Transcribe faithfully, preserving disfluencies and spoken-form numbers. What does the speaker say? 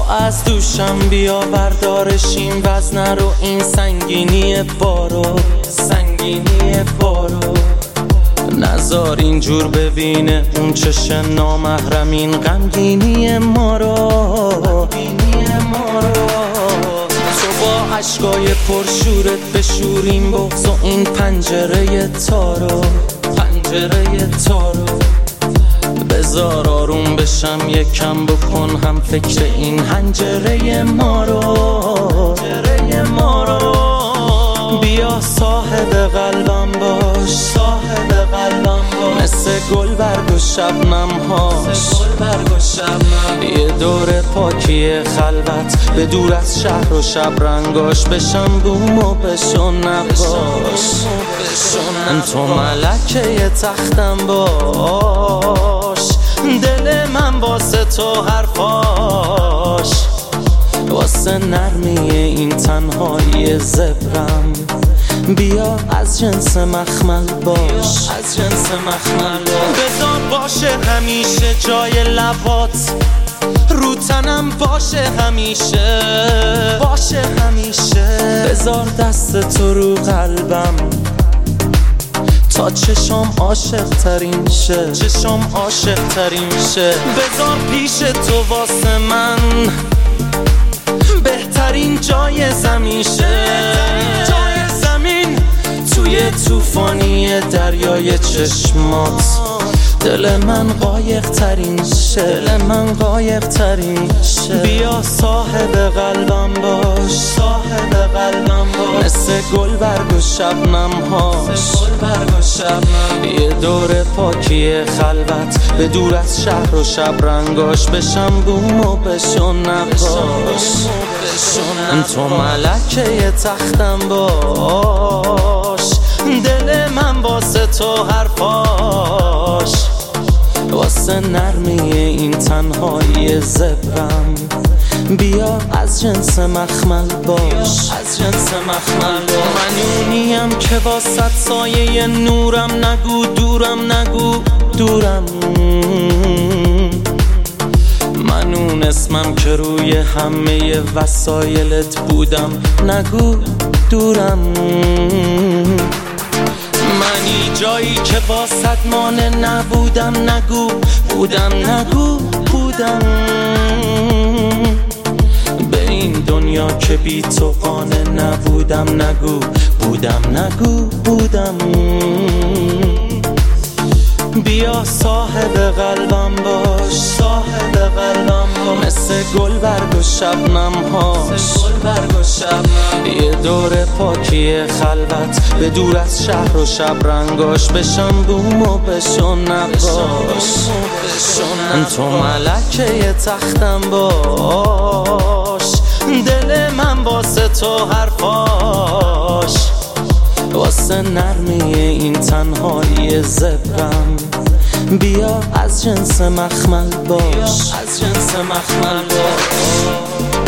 از دوشم بیا بردارشیم وزنه رو، این سنگینی بارو، سنگینی بارو نزار اینجور ببینه اون چش نامحرم این غمگینی ما رو، غمگینی ما رو. تو با عشقای پرشورت بشوریم بغض و این پنجره تارو، پنجره تارو بذار آروم بشم یکم بکن هم فکر این حنجره ما رو، حنجره ما رو. بیا صاحب قلبم باش، صاحب قلبم باش، مثل گل برگ و شبنم هاش، یه دور پاکی خلوت به دور از شهر و شب رنگاش، بشم بوم و بشو نقاش، تو ملکه تختم باش، دل من واسه تو حرفاش، واسه نرمی این تنهایی زبرم بیا از جنس مخمل باش، از جنس مخمل باش. بذار باشه همیشه جای لبات، رو تنم باشه همیشه، باشه همیشه. بذار دست تو رو قلبم تا چشم عاشق ترین شه، چشم عاشق ترین شه. بذار پیش تو واسه من بهترین جای زمین شه، جای زمین توی طوفانی دریای چشمات، دل من قایق ترین شه، دل من قایق ترین شه. بیا صاحب قلبم باش، صاحب قلبم باش، مثل گل برگ و شبنم هاش، یه دور پاکی خلوت به دور از شهر و شب رنگاش، بشم بوم و بشو نقاش، تو ملکه تختم باش، دل من واسه تو حرفاش، واسه نرمی این تنهایی زبرم بیا از جنس مخمل باش، از جنس مخمل باش. منونیم که واسه سایه نورم، نگو دورم، نگو دورم. منون اسمم که روی همه وسایلت بودم، نگو دورم. منی جایی که واسط مانع نبودم، نگو بودم، نگو بودم. به این دنیا که بی تو قانع نبودم، نگو بودم، نگو بودم. بیا صاحب قلبم باش، صاحب قلبم باش، مثل گل برگ و شبنم هاش، یه دور پاکی خلوت به دور از شهر و شب رنگاش، بشم بوم و بشو نقاش، تو ملکه تختم باش، دل من واسه تو حرفاش، واسه نرمی این تنهایی زبرم بیا از جنس مخمل باش، از جنس مخمل باش.